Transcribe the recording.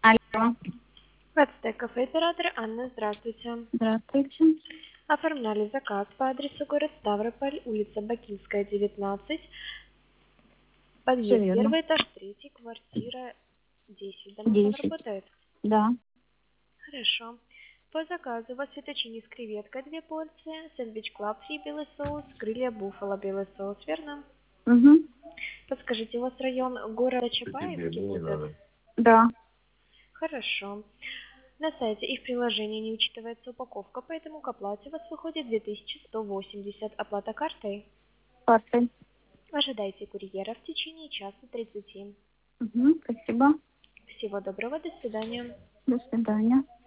Алло, ВТТ кафе оператор Анна, здравствуйте. здравствуйте. Оформляли заказ по адресу город Ставрополь, улица Бакинская, 19, Все подъезд верно. 1, этаж 3, квартира 10. Домофон 10. работает? Да. Хорошо. По заказу у вас фетучини с креветкой 2 порции, сэндвич клаб фри белый соус, крылья буффало белый соус, верно? Угу. Подскажите, у вас район города Чапаевский будет? Да. Хорошо. На сайте и в приложении не учитывается упаковка, поэтому к оплате у вас выходит 2180. Оплата картой. Картой. Ожидайте курьера в течение часа 30. Угу. Спасибо. Всего доброго, до свидания. До свидания.